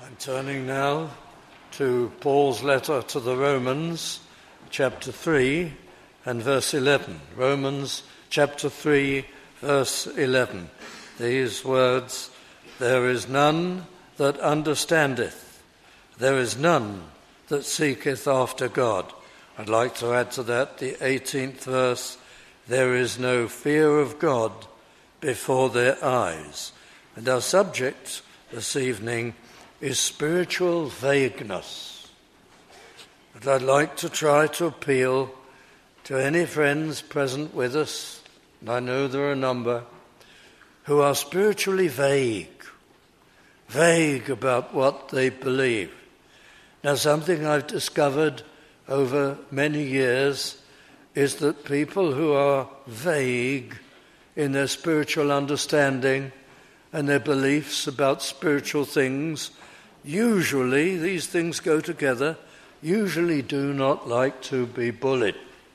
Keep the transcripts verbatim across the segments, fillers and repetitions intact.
I'm turning now to Paul's letter to the Romans, chapter three and verse eleven. Romans chapter three, verse eleven. These words, "There is none that understandeth, there is none that seeketh after God." I'd like to add to that the eighteenth verse, "There is no fear of God before their eyes." And our subject this evening is spiritual vagueness. And I'd like to try to appeal to any friends present with us, and I know there are a number, who are spiritually vague, vague about what they believe. Now, something I've discovered over many years is that people who are vague in their spiritual understanding and their beliefs about spiritual things, usually, these things go together, usually do not like to be bullied.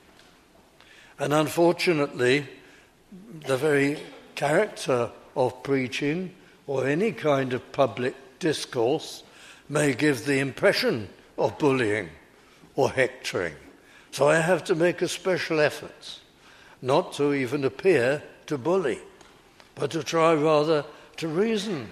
And unfortunately, the very character of preaching or any kind of public discourse may give the impression of bullying or hectoring. So I have to make a special effort not to even appear to bully, but to try rather to reason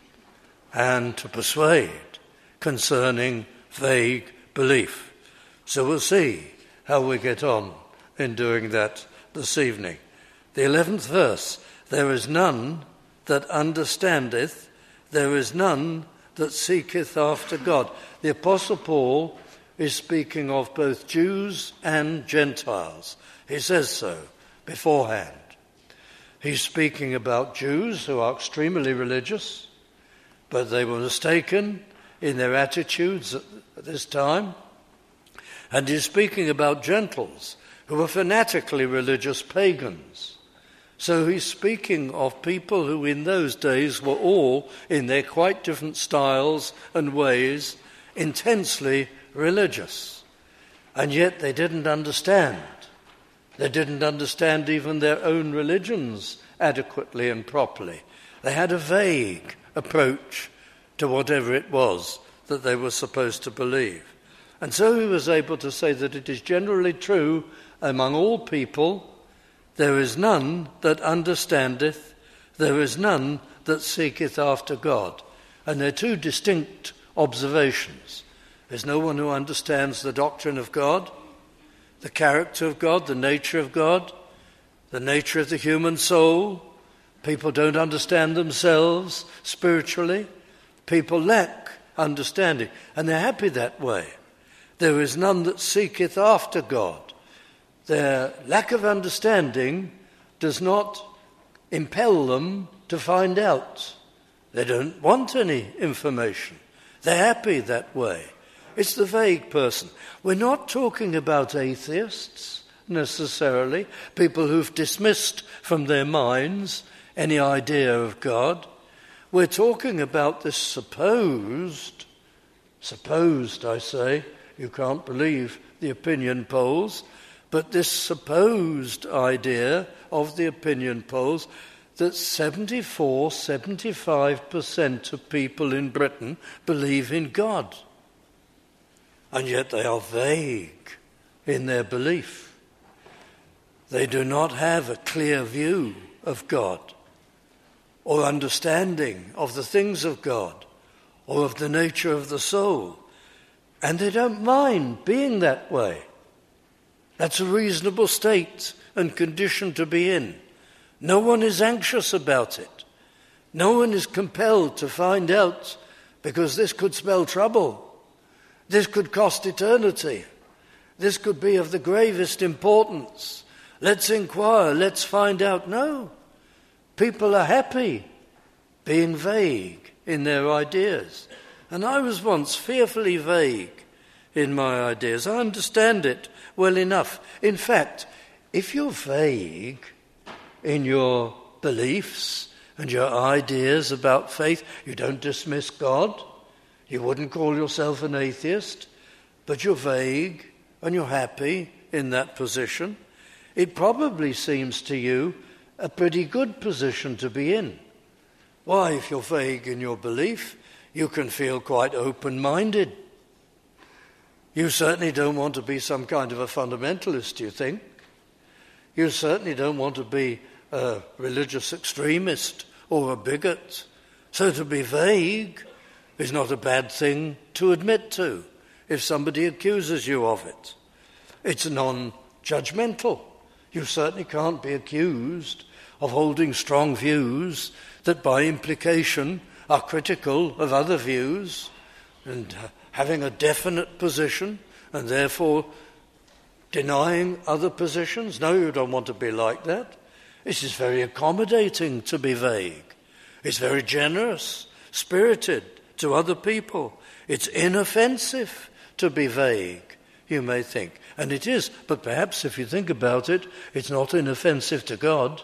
and to persuade concerning vague belief. So we'll see how we get on in doing that this evening. The eleventh verse, "There is none that understandeth, there is none that seeketh after God." The Apostle Paul is speaking of both Jews and Gentiles. He says so beforehand. He's speaking about Jews who are extremely religious, but they were mistaken in their attitudes at this time. And he's speaking about Gentiles who were fanatically religious pagans. So he's speaking of people who in those days were all, in their quite different styles and ways, intensely religious. And yet they didn't understand. They didn't understand even their own religions adequately and properly. They had a vague approach to whatever it was that they were supposed to believe. And so he was able to say that it is generally true among all people, there is none that understandeth, there is none that seeketh after God. And they're two distinct observations. There's no one who understands the doctrine of God, the character of God, the nature of God, the nature of the human soul. People don't understand themselves spiritually. People lack understanding, and they're happy that way. There is none that seeketh after God. Their lack of understanding does not impel them to find out. They don't want any information. They're happy that way. It's the vague person. We're not talking about atheists necessarily, people who've dismissed from their minds any idea of God. We're talking about this supposed, supposed I say, you can't believe the opinion polls, but this supposed idea of the opinion polls that seventy-four, seventy-five percent of people in Britain believe in God. And yet they are vague in their belief. They do not have a clear view of God or understanding of the things of God or of the nature of the soul. And they don't mind being that way. That's a reasonable state and condition to be in. No one is anxious about it. No one is compelled to find out, because this could spell trouble. This could cost eternity. This could be of the gravest importance. Let's inquire, let's find out. No. People are happy being vague in their ideas. And I was once fearfully vague in my ideas. I understand it well enough. In fact, if you're vague in your beliefs and your ideas about faith, you don't dismiss God. You wouldn't call yourself an atheist, but you're vague and you're happy in that position. It probably seems to you a pretty good position to be in. Why, if you're vague in your belief, you can feel quite open-minded. You certainly don't want to be some kind of a fundamentalist, you think. You certainly don't want to be a religious extremist or a bigot. So to be vague is not a bad thing to admit to if somebody accuses you of it. It's non-judgmental. You certainly can't be accused of holding strong views that by implication are critical of other views and uh, having a definite position and therefore denying other positions. No, you don't want to be like that. This is very accommodating to be vague. It's very generous, spirited to other people. It's inoffensive to be vague, you may think. And it is, but perhaps if you think about it, it's not inoffensive to God.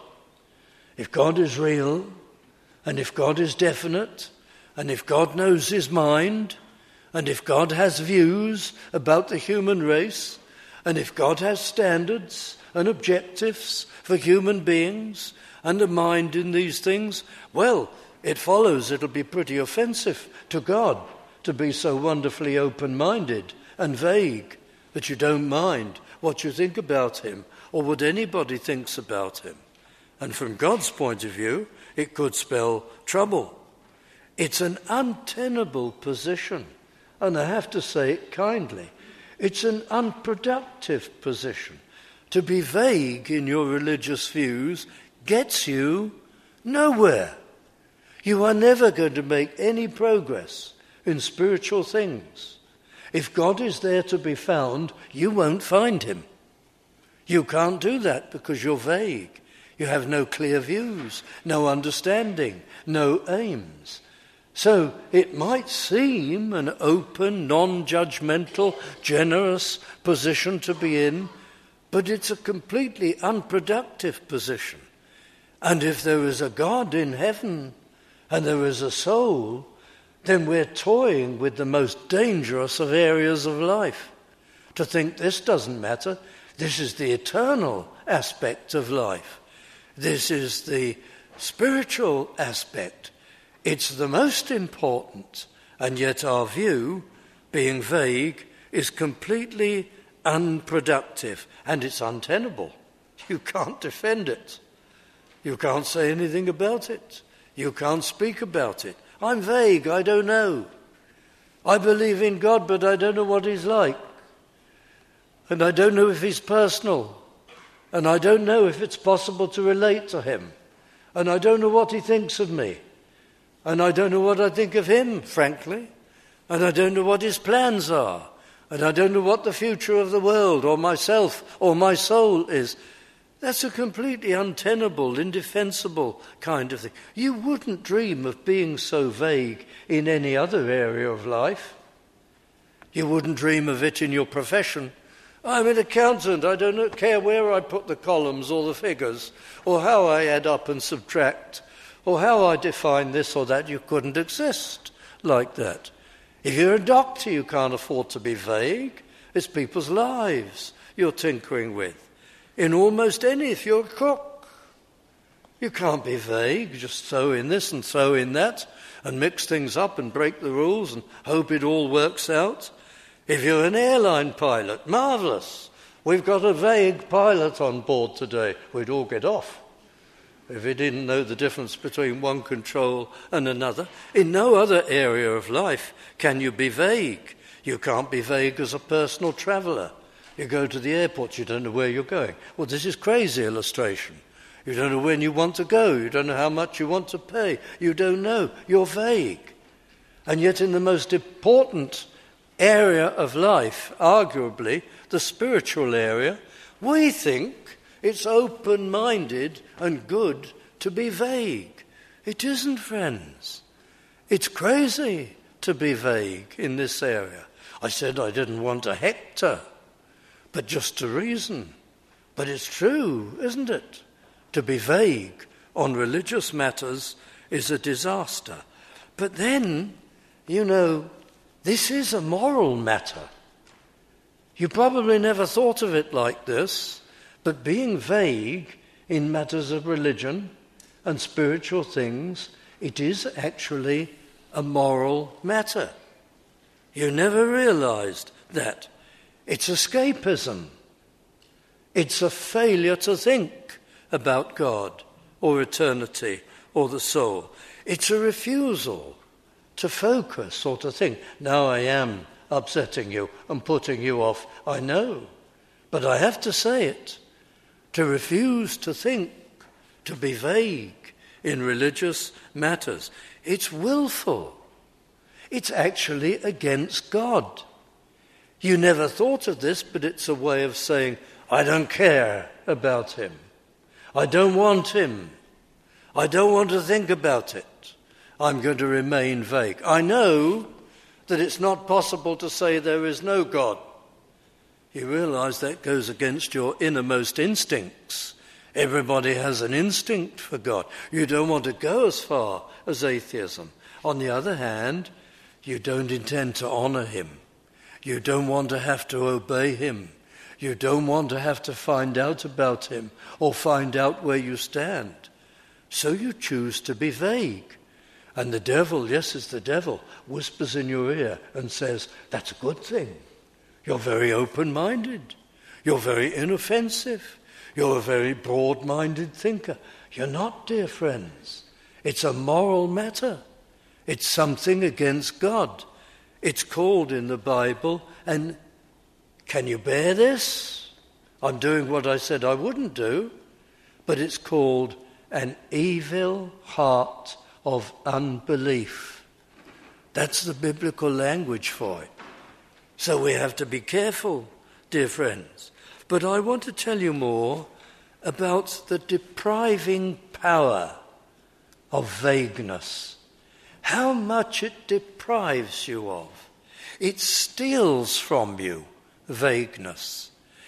If God is real, and if God is definite, and if God knows his mind, and if God has views about the human race, and if God has standards and objectives for human beings and a mind in these things, well, it follows it'll be pretty offensive to God to be so wonderfully open-minded and vague that you don't mind what you think about him or what anybody thinks about him. And from God's point of view, it could spell trouble. It's an untenable position, and I have to say it kindly. It's an unproductive position. To be vague in your religious views gets you nowhere. You are never going to make any progress in spiritual things. If God is there to be found, you won't find him. You can't do that because you're vague. You have no clear views, no understanding, no aims. So it might seem an open, non-judgmental, generous position to be in, but it's a completely unproductive position. And if there is a God in heaven and there is a soul, then we're toying with the most dangerous of areas of life. To think this doesn't matter, this is the eternal aspect of life. This is the spiritual aspect. It's the most important, and yet our view, being vague, is completely unproductive, and it's untenable. You can't defend it. You can't say anything about it. You can't speak about it. I'm vague, I don't know. I believe in God, but I don't know what he's like. And I don't know if he's personal. And I don't know if it's possible to relate to him. And I don't know what he thinks of me. And I don't know what I think of him, frankly. And I don't know what his plans are. And I don't know what the future of the world or myself or my soul is. That's a completely untenable, indefensible kind of thing. You wouldn't dream of being so vague in any other area of life. You wouldn't dream of it in your profession. I'm an accountant. I don't care where I put the columns or the figures or how I add up and subtract or how I define this or that. You couldn't exist like that. If you're a doctor, you can't afford to be vague. It's people's lives you're tinkering with. In almost any, if you're a cook, you can't be vague, just throw in this and throw in that and mix things up and break the rules and hope it all works out. If you're an airline pilot, marvellous. We've got a vague pilot on board today. We'd all get off if we didn't know the difference between one control and another. In no other area of life can you be vague. You can't be vague as a personal traveller. You go to the airport, you don't know where you're going. Well, this is crazy illustration. You don't know when you want to go. You don't know how much you want to pay. You don't know. You're vague. And yet in the most important area of life, arguably, the spiritual area, we think it's open-minded and good to be vague. It isn't, friends. It's crazy to be vague in this area. I said I didn't want to hector, but just to reason. But it's true, isn't it? To be vague on religious matters is a disaster. But then, you know, this is a moral matter. You probably never thought of it like this, but being vague in matters of religion and spiritual things, it is actually a moral matter. You never realized that. It's escapism. It's a failure to think about God or eternity or the soul. It's a refusal to focus or to think. Now I am upsetting you and putting you off. I know, but I have to say it. To refuse to think, to be vague in religious matters. It's willful. It's actually against God. You never thought of this, but it's a way of saying, I don't care about him. I don't want him. I don't want to think about it. I'm going to remain vague. I know that it's not possible to say there is no God. You realize that goes against your innermost instincts. Everybody has an instinct for God. You don't want to go as far as atheism. On the other hand, you don't intend to honor him. You don't want to have to obey him. You don't want to have to find out about him or find out where you stand. So you choose to be vague. And the devil, yes, it's the devil, whispers in your ear and says, that's a good thing. You're very open-minded. You're very inoffensive. You're a very broad-minded thinker. You're not, dear friends. It's a moral matter. It's something against God. It's called in the Bible, and can you bear this? I'm doing what I said I wouldn't do, but it's called an evil heart of unbelief. That's the biblical language for it. So we have to be careful, dear friends. But I want to tell you more about the depriving power of vagueness. How much it deprives you of. It steals from you vagueness.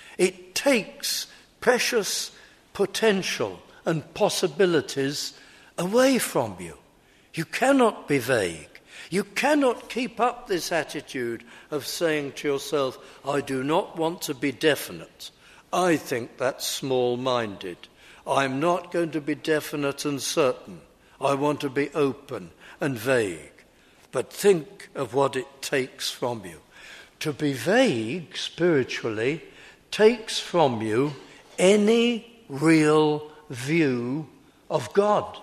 It takes precious potential and possibilities away from you. You cannot be vague. You cannot keep up this attitude of saying to yourself, I do not want to be definite. I think that's small-minded. I'm not going to be definite and certain. I want to be open and vague. But think of what it takes from you. To be vague spiritually takes from you any real view of God.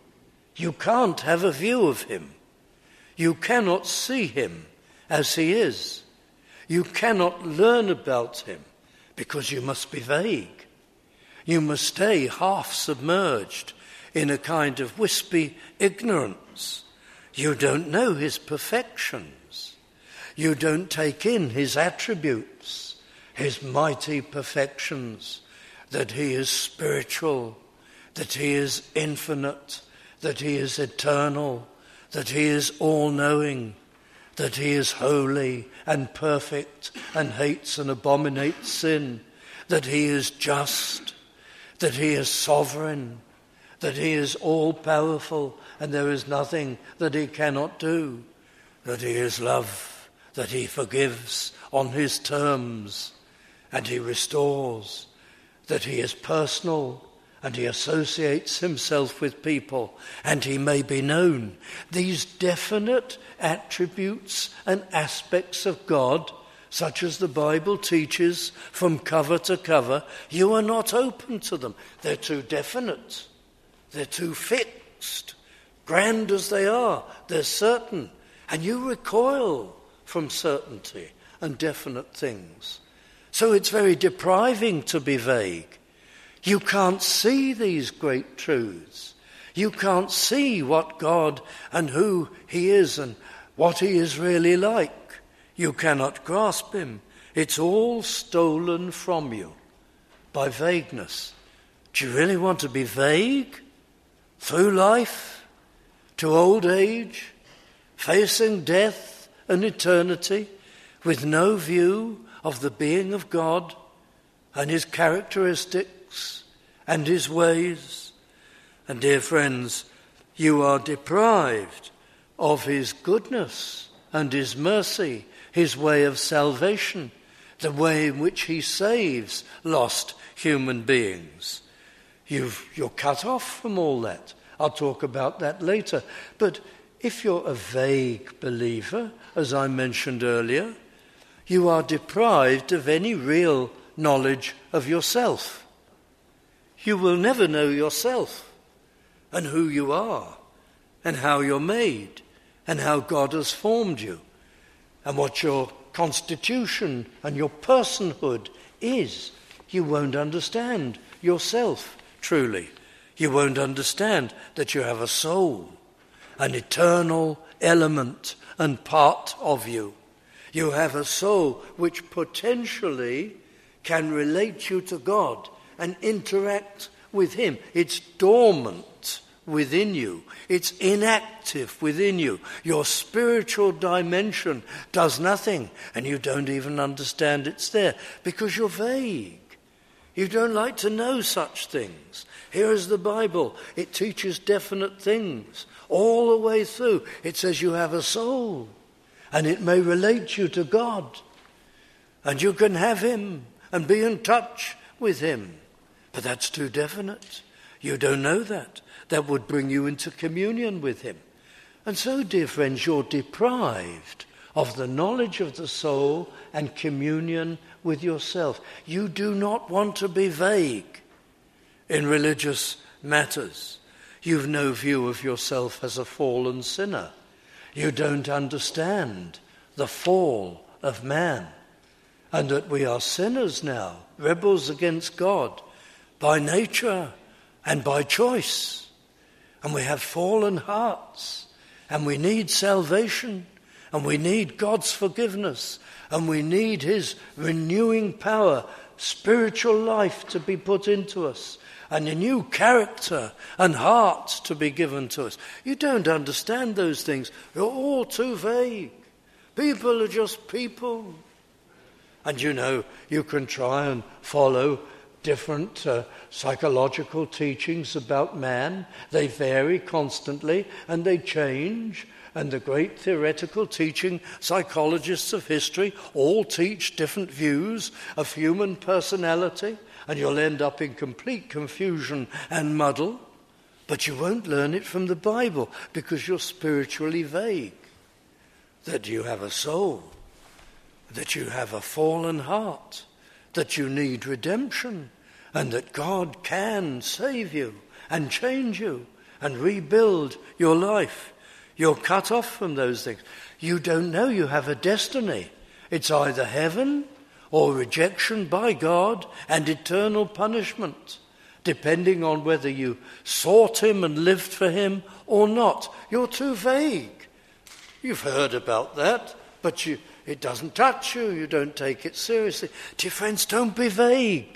You can't have a view of him. You cannot see him as he is. You cannot learn about him because you must be vague. You must stay half submerged in a kind of wispy ignorance. You don't know his perfections. You don't take in his attributes, his mighty perfections, that he is spiritual, that he is infinite, that he is eternal, that he is all-knowing, that he is holy and perfect and hates and abominates sin, that he is just, that he is sovereign, that he is all-powerful and there is nothing that he cannot do, that he is love, that he forgives on his terms and he restores, that he is personal and he associates himself with people and he may be known. These definite attributes and aspects of God, such as the Bible teaches from cover to cover, you are not open to them. They're too definite. They're too fixed. Grand as they are, they're certain. And you recoil from certainty and definite things. So it's very depriving to be vague. You can't see these great truths. You can't see what God and who he is and what he is really like. You cannot grasp him. It's all stolen from you by vagueness. Do you really want to be vague through life, to old age, facing death and eternity with no view of the being of God and his characteristics and his ways? And dear friends, you are deprived of his goodness and his mercy, his way of salvation, the way in which he saves lost human beings. You've, you're cut off from all that. I'll talk about that later. But if you're a vague believer, as I mentioned earlier, you are deprived of any real knowledge of yourself. You will never know yourself and who you are and how you're made and how God has formed you and what your constitution and your personhood is. You won't understand yourself truly. You won't understand that you have a soul, an eternal element and part of you. You have a soul which potentially can relate you to God and interact with him. It's dormant within you. It's inactive within you. Your spiritual dimension does nothing, and you don't even understand it's there because you're vague. You don't like to know such things. Here is the Bible. It teaches definite things all the way through. It says you have a soul, and it may relate you to God, and you can have him and be in touch with him. But that's too definite. You don't know that. That would bring you into communion with him. And so, dear friends, you're deprived of the knowledge of the soul and communion with yourself. You do not want to be vague in religious matters. You've no view of yourself as a fallen sinner. You don't understand the fall of man and that we are sinners now, rebels against God by nature and by choice. And we have fallen hearts, and we need salvation, and we need God's forgiveness, and we need his renewing power, spiritual life to be put into us, and a new character and heart to be given to us. You don't understand those things. You're all too vague. People are just people. And you know, you can try and follow different uh, psychological teachings about man. They vary constantly and they change. And the great theoretical teaching psychologists of history all teach different views of human personality, and you'll end up in complete confusion and muddle. But you won't learn it from the Bible because you're spiritually vague. That you have a soul, that you have a fallen heart, that you need redemption, and that God can save you and change you and rebuild your life. You're cut off from those things. You don't know you have a destiny. It's either heaven or rejection by God and eternal punishment, depending on whether you sought him and lived for him or not. You're too vague. You've heard about that, but you it doesn't touch you. You don't take it seriously. Dear friends, don't be vague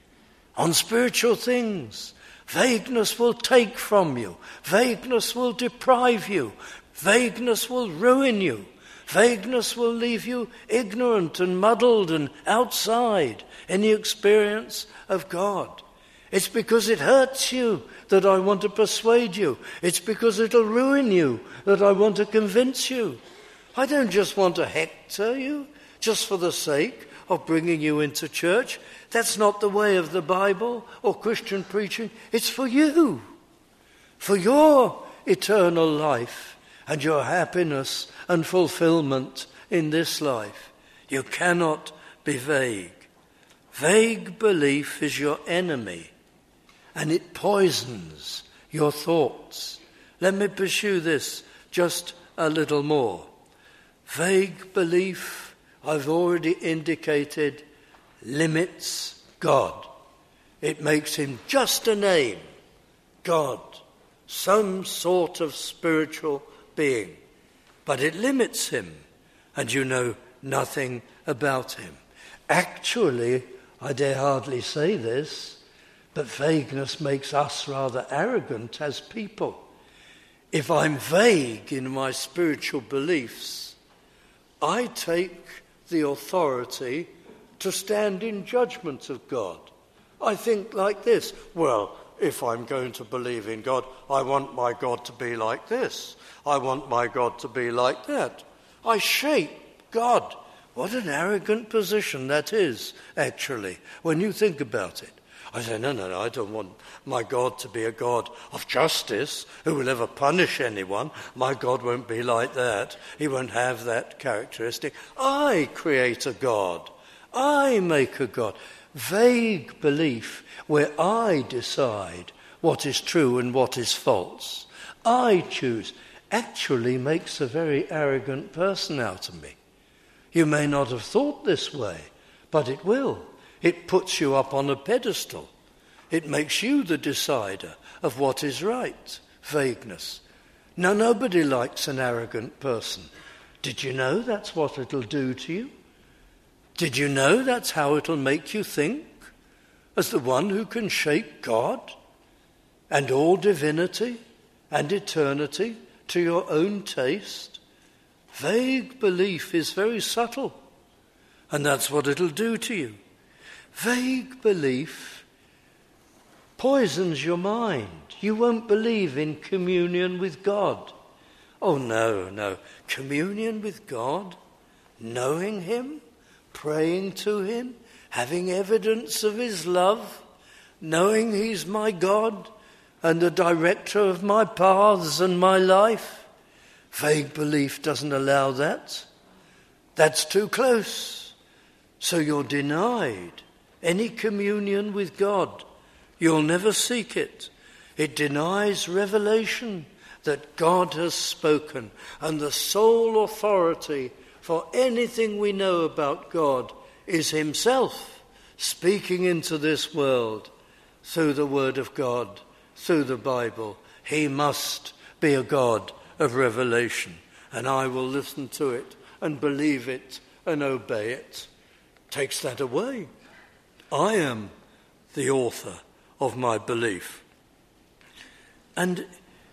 on spiritual things. Vagueness will take from you. Vagueness will deprive you. Vagueness will ruin you. Vagueness will leave you ignorant and muddled and outside any experience of God. It's because it hurts you that I want to persuade you. It's because it'll ruin you that I want to convince you. I don't just want to hector you just for the sake of bringing you into church. That's not the way of the Bible or Christian preaching. It's for you, for your eternal life and your happiness and fulfillment in this life. You cannot be vague. Vague belief is your enemy, and it poisons your thoughts. Let me pursue this just a little more. Vague belief, I've already indicated, limits God. It makes him just a name, God, some sort of spiritual being. But it limits him, and you know nothing about him. Actually, I dare hardly say this, but vagueness makes us rather arrogant as people. If I'm vague in my spiritual beliefs, I take the authority to stand in judgment of God. I think like this: well, if I'm going to believe in God, I want my God to be like this. I want my God to be like that. I shape God. What an arrogant position that is, actually, when you think about it. I say, no, no, no, I don't want my God to be a God of justice who will ever punish anyone. My God won't be like that. He won't have that characteristic. I create a God. I make a God. Vague belief where I decide what is true and what is false. I choose. Actually makes a very arrogant person out of me. You may not have thought this way, but it will. It puts you up on a pedestal. It makes you the decider of what is right. Vagueness. Now, nobody likes an arrogant person. Did you know that's what it'll do to you? Did you know that's how it'll make you think? As the one who can shake God and all divinity and eternity to your own taste? Vague belief is very subtle, and that's what it'll do to you. Vague belief poisons your mind. You won't believe in communion with God. Oh, no, no. Communion with God, knowing him, praying to him, having evidence of his love, knowing he's my God and the director of my paths and my life. Vague belief doesn't allow that. That's too close. So you're denied any communion with God. You'll never seek it. It denies revelation that God has spoken, and the sole authority for anything we know about God is himself speaking into this world through the Word of God, through the Bible. He must be a God of revelation, and I will listen to it and believe it and obey it. Takes that away. I am the author of my belief. And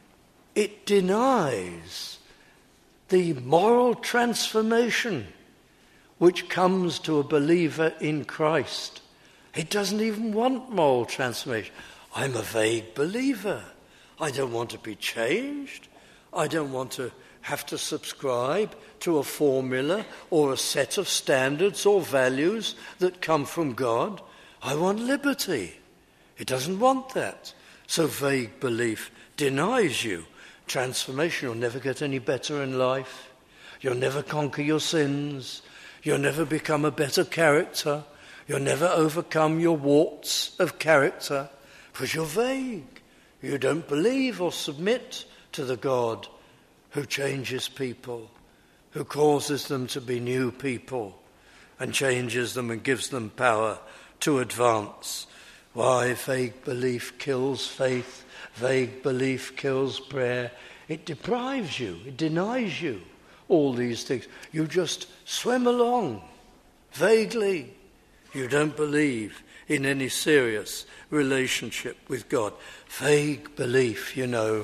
it denies the moral transformation which comes to a believer in Christ. It doesn't even want moral transformation. I'm a vague believer. I don't want to be changed. I don't want to have to subscribe to a formula or a set of standards or values that come from God. I want liberty. It doesn't want that. So vague belief denies you transformation. You'll never get any better in life. You'll never conquer your sins. You'll never become a better character. You'll never overcome your warts of character because you're vague. You don't believe or submit to the God who changes people, who causes them to be new people and changes them and gives them power to advance. Why? Vague belief kills faith. Vague belief kills prayer. It deprives you. It denies you all these things. You just swim along vaguely. You don't believe in any serious relationship with God. Vague belief, you know,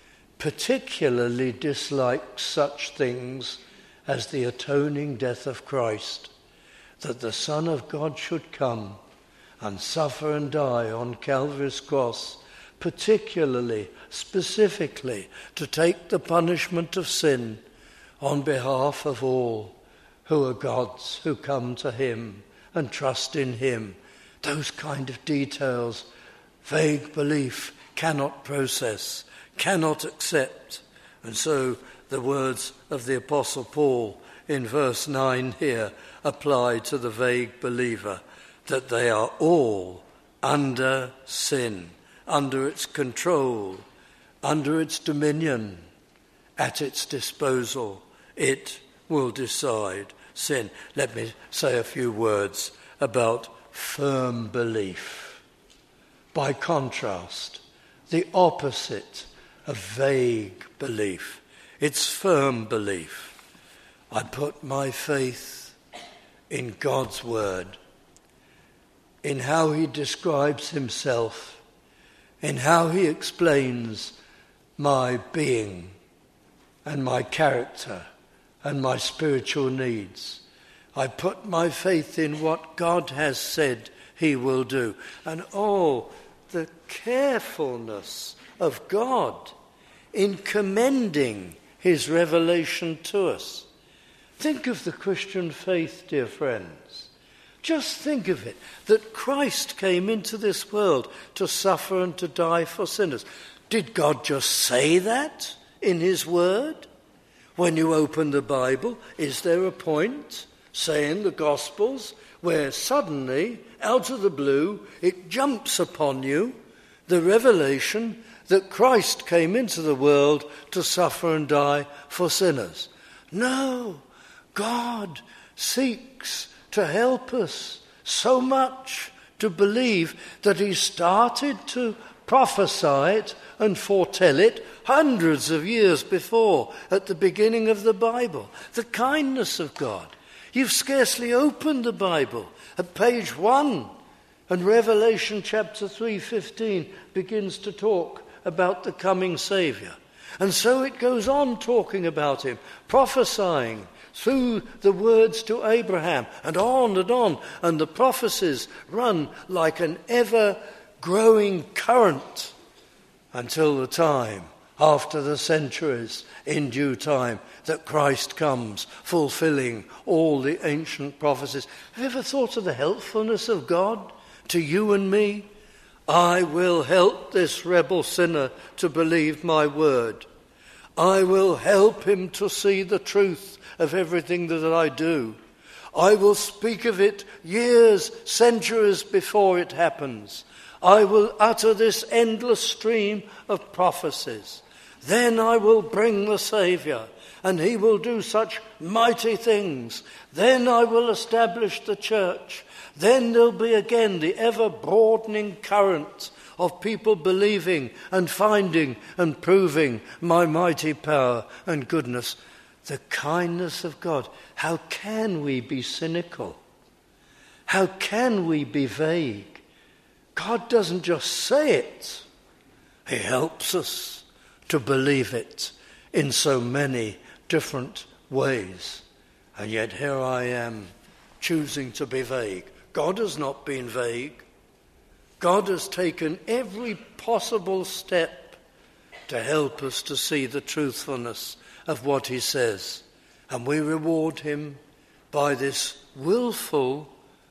particularly dislikes such things as the atoning death of Christ, that the Son of God should come and suffer and die on Calvary's cross, particularly, specifically, to take the punishment of sin on behalf of all who are God's, who come to him and trust in him. Those kind of details, vague belief cannot process, cannot accept. And so the words of the Apostle Paul in verse nine here apply to the vague believer, that they are all under sin, under its control, under its dominion, at its disposal. It will decide sin. Let me say a few words about firm belief. By contrast, the opposite of vague belief. It's firm belief. I put my faith in God's word, in how he describes himself, in how he explains my being and my character and my spiritual needs. I put my faith in what God has said he will do. And oh, the carefulness of God in commending his revelation to us. Think of the Christian faith, dear friends. Just think of it, that Christ came into this world to suffer and to die for sinners. Did God just say that in his word? When you open the Bible, is there a point, say in the Gospels, where suddenly, out of the blue, it jumps upon you, the revelation that Christ came into the world to suffer and die for sinners? No, God seeks to help us so much to believe that he started to prophesy it and foretell it hundreds of years before, at the beginning of the Bible. The kindness of God. You've scarcely opened the Bible. At page one, and Revelation chapter three fifteen begins to talk about the coming Saviour. And so it goes on talking about him, prophesying through the words to Abraham, and on and on. And the prophecies run like an ever-growing current until the time, after the centuries, in due time, that Christ comes, fulfilling all the ancient prophecies. Have you ever thought of the helpfulness of God to you and me? I will help this rebel sinner to believe my word. I will help him to see the truth of everything that I do. I will speak of it years, centuries before it happens. I will utter this endless stream of prophecies. Then I will bring the Saviour, and he will do such mighty things. Then I will establish the church. Then there'll be again the ever-broadening current of people believing and finding and proving my mighty power and goodness. The kindness of God. How can we be cynical? How can we be vague? God doesn't just say it. He helps us to believe it in so many different ways. And yet here I am choosing to be vague. God has not been vague. God has taken every possible step to help us to see the truthfulness of what he says. And we reward him by this willful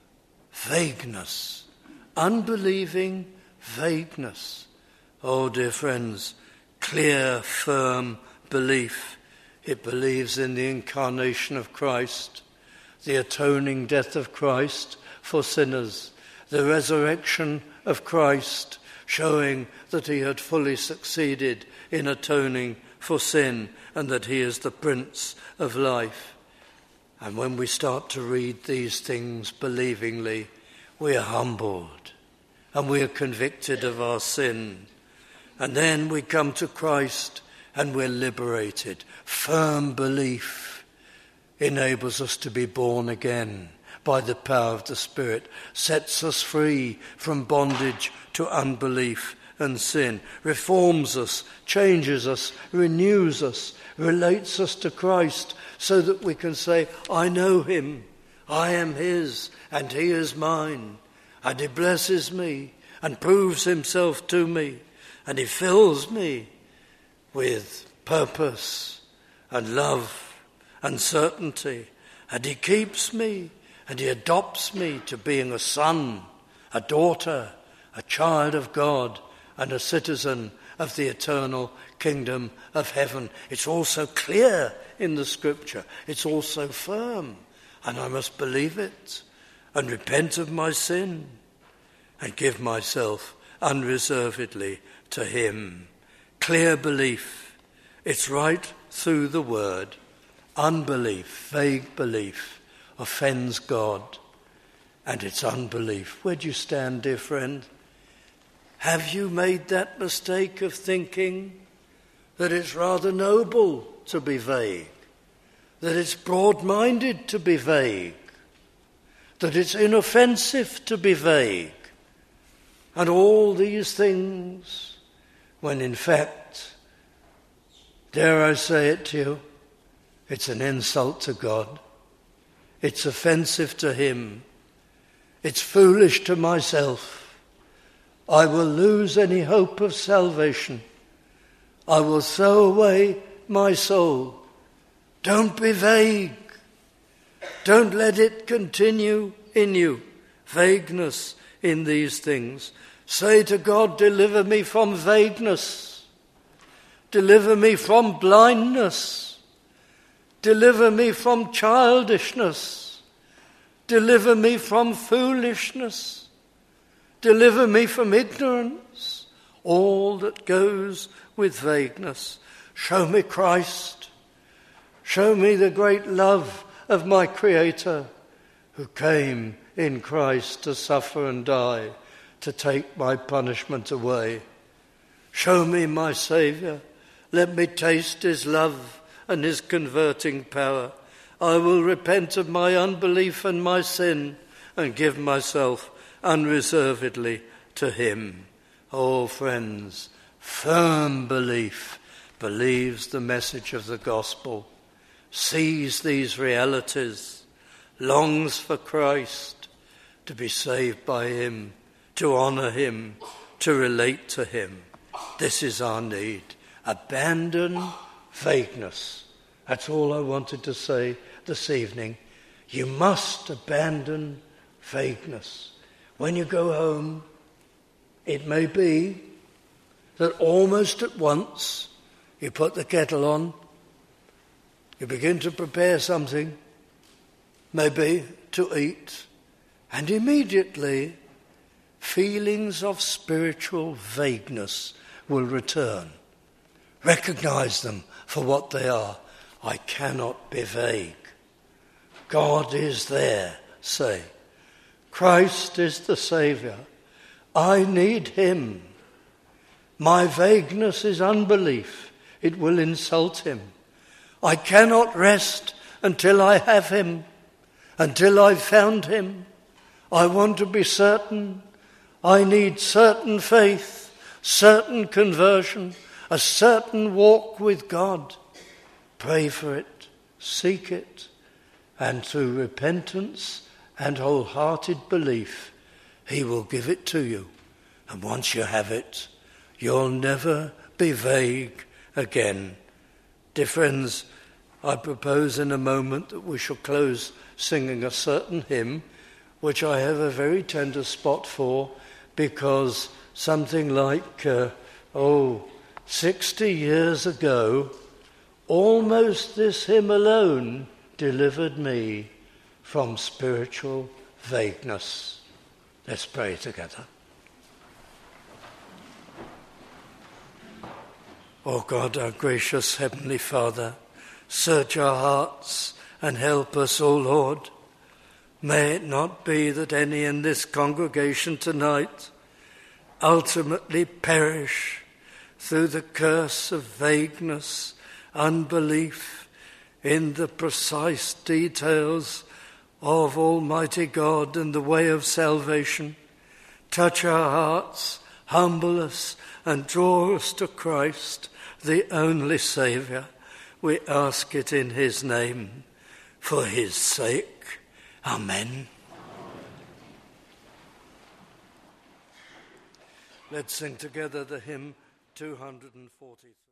vagueness, unbelieving vagueness. Oh, dear friends, clear, firm belief. It believes in the incarnation of Christ, the atoning death of Christ for sinners, the resurrection of Christ, showing that he had fully succeeded in atoning for sin and that he is the Prince of life. And when we start to read these things believingly, we are humbled and we are convicted of our sin. And then we come to Christ and we're liberated. Firm belief enables us to be born again by the power of the Spirit, sets us free from bondage to unbelief and sin, reforms us, changes us, renews us, relates us to Christ so that we can say, I know him, I am his, and he is mine, and he blesses me and proves himself to me, and he fills me with purpose and love and certainty, and he keeps me, and he adopts me to being a son, a daughter, a child of God, and a citizen of the eternal kingdom of heaven. It's also clear in the scripture. It's also firm. And I must believe it and repent of my sin and give myself unreservedly to him. Clear belief. It's right through the word. Unbelief, vague belief, offends God, and it's unbelief. Where do you stand, dear friend? Have you made that mistake of thinking that it's rather noble to be vague, that it's broad-minded to be vague, that it's inoffensive to be vague, and all these things, when in fact, dare I say it to you, it's an insult to God. It's offensive to him. It's foolish to myself. I will lose any hope of salvation. I will throw away my soul. Don't be vague. Don't let it continue in you, vagueness in these things. Say to God, deliver me from vagueness. Deliver me from blindness. Deliver me from childishness. Deliver me from foolishness. Deliver me from ignorance. All that goes with vagueness. Show me Christ. Show me the great love of my Creator, who came in Christ to suffer and die, to take my punishment away. Show me my Saviour. Let me taste his love and his converting power. I will repent of my unbelief and my sin and give myself unreservedly to him. Oh, friends, firm belief believes the message of the gospel, sees these realities, longs for Christ, to be saved by him, to honour him, to relate to him. This is our need. Abandon vagueness. That's all I wanted to say this evening. You must abandon vagueness. When you go home, it may be that almost at once you put the kettle on, you begin to prepare something, maybe to eat, and immediately feelings of spiritual vagueness will return. Recognize them for what they are. I cannot be vague. God is there, say. Christ is the Saviour. I need him. My vagueness is unbelief. It will insult him. I cannot rest until I have him, until I've found him. I want to be certain. I need certain faith, certain conversion, a certain walk with God. Pray for it, seek it, and through repentance and wholehearted belief, he will give it to you. And once you have it, you'll never be vague again. Dear friends, I propose in a moment that we shall close singing a certain hymn, which I have a very tender spot for, because something like, uh, oh, sixty years ago, almost this hymn alone delivered me from spiritual vagueness. Let's pray together. O God, our gracious Heavenly Father, search our hearts and help us, O Lord. May it not be that any in this congregation tonight ultimately perish through the curse of vagueness, unbelief in the precise details of Almighty God and the way of salvation. Touch our hearts, humble us, and draw us to Christ, the only Saviour. We ask it in his name, for his sake. Amen. Let's sing together the hymn two hundred forty-three.